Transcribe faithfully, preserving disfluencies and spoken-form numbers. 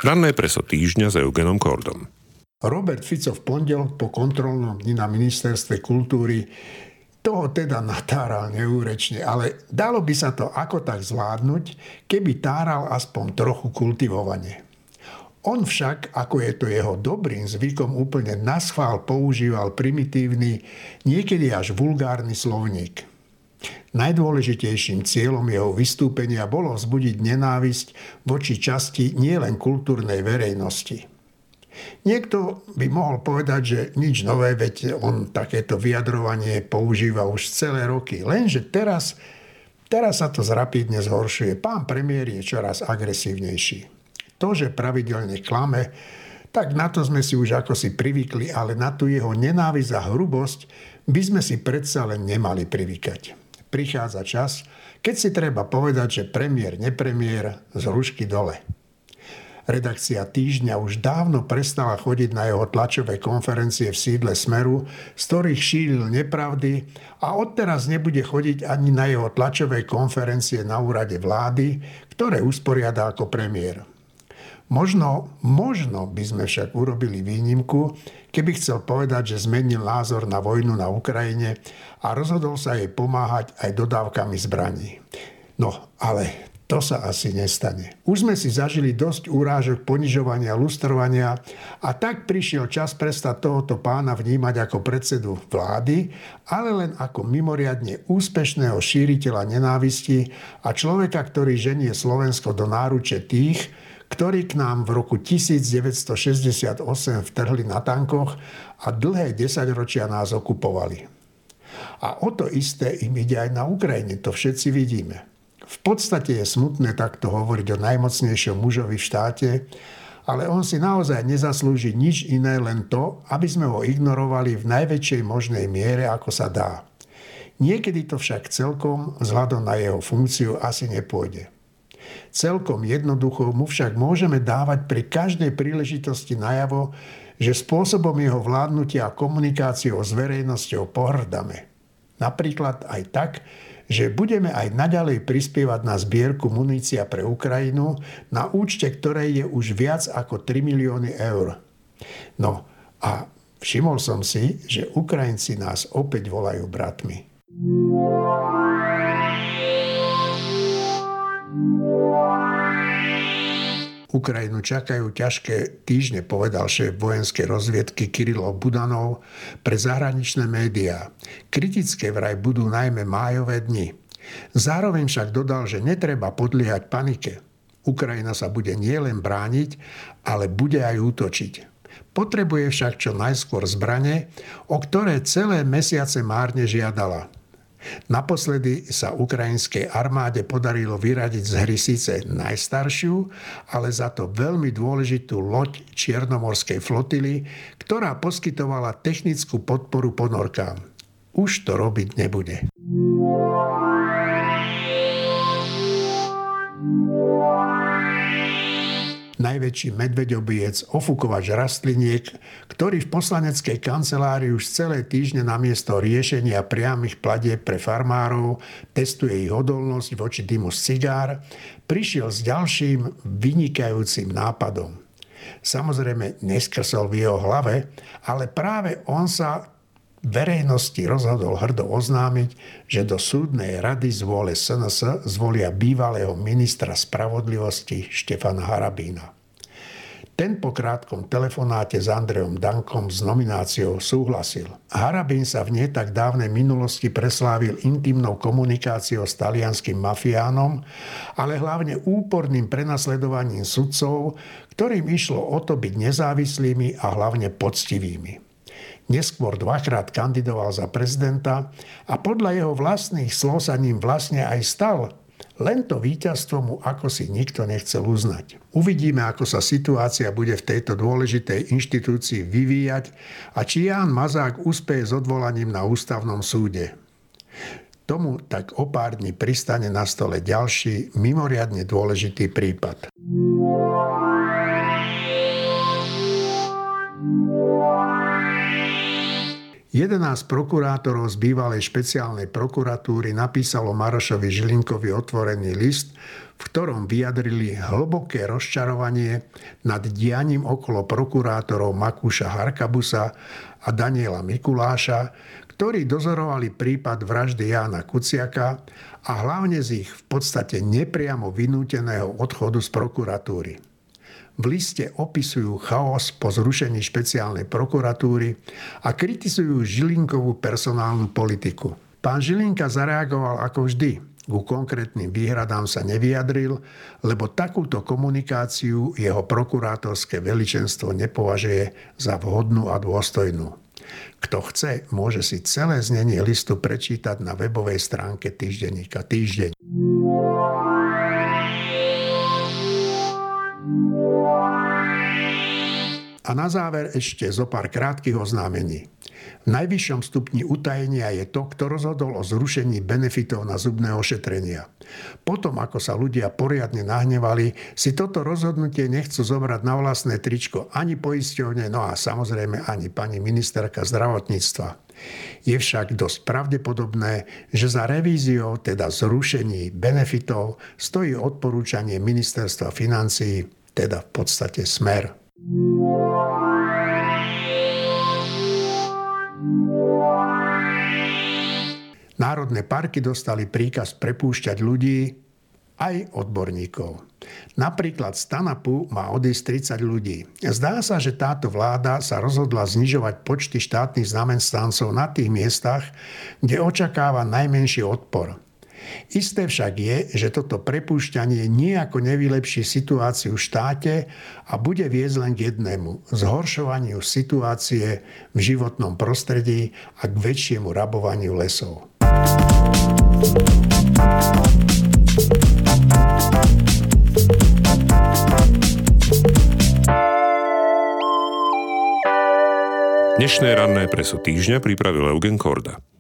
Ranné preso týždňa s Eugenom Kordom. Robert Fico v pondelok po kontrolnom dni na ministerstve kultúry toho teda natáral neúrečne, ale dalo by sa to ako tak zvládnuť, keby táral aspoň trochu kultivovane. On však, ako je to jeho dobrým zvykom, úplne naschvál používal primitívny, niekedy až vulgárny slovník. Najdôležitejším cieľom jeho vystúpenia bolo vzbudiť nenávisť voči časti nielen kultúrnej verejnosti. Niekto by mohol povedať, že nič nové, veď on takéto vyjadrovanie používa už celé roky. Lenže teraz, teraz sa to zrapidne zhoršuje. Pán premiér je čoraz agresívnejší. To, že pravidelne klame, tak na to sme si už ako si privykli, ale na tú jeho nenávisť a hrubosť by sme si predsa len nemali privykať. Prichádza čas, keď si treba povedať, že premiér, nepremiér, z hrušky dole. Redakcia Týždňa už dávno prestala chodiť na jeho tlačové konferencie v sídle Smeru, z ktorých šíril nepravdy, a odteraz nebude chodiť ani na jeho tlačové konferencie na úrade vlády, ktoré usporiada ako premiér. Možno, možno by sme však urobili výnimku, keby chcel povedať, že zmenil názor na vojnu na Ukrajine a rozhodol sa jej pomáhať aj dodávkami zbraní. No, ale to sa asi nestane. Už sme si zažili dosť urážok, ponižovania, lustrovania a tak prišiel čas prestať tohoto pána vnímať ako predsedu vlády, ale len ako mimoriadne úspešného šíriteľa nenávisti a človeka, ktorý ženie Slovensko do náruče tých, ktorí k nám v roku devätnásťstošesťdesiatosem vtrhli na tankoch a dlhé desaťročia nás okupovali. A o to isté im ide aj na Ukrajine, to všetci vidíme. V podstate je smutné takto hovoriť o najmocnejšom mužovi v štáte, ale on si naozaj nezaslúži nič iné, len to, aby sme ho ignorovali v najväčšej možnej miere, ako sa dá. Niekedy to však celkom, vzhľadom na jeho funkciu, asi nepôjde. Celkom jednoducho mu však môžeme dávať pri každej príležitosti najavo, že spôsobom jeho vládnutia a komunikáciou s verejnosťou pohrdáme. Napríklad aj tak, že budeme aj naďalej prispievať na zbierku munícia pre Ukrajinu, na účte ktorej je už viac ako tri milióny eur. No a všimol som si, že Ukrajinci nás opäť volajú bratmi. Ukrajinu čakajú ťažké týždne, povedal šéf vojenskej rozviedky Kirilo Budanov pre zahraničné médiá. Kritické vraj budú najmä májové dni. Zároveň však dodal, že netreba podliehať panike. Ukrajina sa bude nielen brániť, ale bude aj útočiť. Potrebuje však čo najskôr zbrane, o ktoré celé mesiace márne žiadala. Naposledy sa ukrajinskej armáde podarilo vyradiť z hry síce najstaršiu, ale za to veľmi dôležitú loď Čiernomorskej flotily, ktorá poskytovala technickú podporu ponorkám. Už to robiť nebude. Najväčší medveďobijec, ofukovač rastliniek, ktorý v poslaneckej kancelárii už celé týždne namiesto riešenia priamych platieb pre farmárov testuje ich odolnosť voči dymu z cigár, prišiel s ďalším vynikajúcim nápadom. Samozrejme, neskrsol v jeho hlave, ale práve on sa verejnosti rozhodol hrdo oznámiť, že do súdnej rady z vôle es en es zvolia bývalého ministra spravodlivosti Štefana Harabína. Ten po krátkom telefonáte s Andrejom Dankom s nomináciou súhlasil. Harabín sa v nie tak dávnej minulosti preslávil intimnou komunikáciou s talianskym mafiánom, ale hlavne úporným prenasledovaním sudcov, ktorým išlo o to byť nezávislými a hlavne poctivými. Neskôr dvakrát kandidoval za prezidenta a podľa jeho vlastných slov sa ním vlastne aj stal. Len to víťazstvo mu ako si nikto nechcel uznať. Uvidíme, ako sa situácia bude v tejto dôležitej inštitúcii vyvíjať a či Ján Mazák úspeje s odvolaním na ústavnom súde. Tomu tak o pár dní pristane na stole ďalší mimoriadne dôležitý prípad. jedenásť prokurátorov z bývalej špeciálnej prokuratúry napísalo Marošovi Žilinkovi otvorený list, v v ktorom vyjadrili hlboké rozčarovanie nad dianím okolo prokurátorov Makúša Harkabusa a Daniela Mikuláša, ktorí dozorovali prípad vraždy Jána Kuciaka a hlavne z ich v podstate nepriamo vynúteného odchodu z prokuratúry. V liste opisujú chaos po zrušení špeciálnej prokuratúry a kritizujú Žilinkovú personálnu politiku. Pán Žilinka zareagoval ako vždy. Ku konkrétnym výhradám sa nevyjadril, lebo takúto komunikáciu jeho prokurátorské veličenstvo nepovažuje za vhodnú a dôstojnú. Kto chce, môže si celé znenie listu prečítať na webovej stránke týždenníka Týždeň. A na záver ešte zo pár krátkych oznámení. V najvyššom stupni utajenia je to, kto rozhodol o zrušení benefitov na zubné ošetrenia. Potom, ako sa ľudia poriadne nahnevali, si toto rozhodnutie nechcú zobrať na vlastné tričko ani poisťovne, no a samozrejme ani pani ministerka zdravotníctva. Je však dosť pravdepodobné, že za revíziou, teda zrušení benefitov, stojí odporúčanie ministerstva financií, teda v podstate Smer. Národné parky dostali príkaz prepúšťať ľudí, aj odborníkov. Napríklad z TANAPu má odísť tridsať ľudí. Zdá sa, že táto vláda sa rozhodla znižovať počty štátnych zamestnancov na tých miestach, kde očakáva najmenší odpor. Isté však je, že toto prepúšťanie nijako nevylepší situáciu v štáte a bude viesť len k jednému – zhoršovaniu situácie v životnom prostredí a k väčšiemu rabovaniu lesov. Dnešné ranné preso týždňa pripravil Eugen Korda.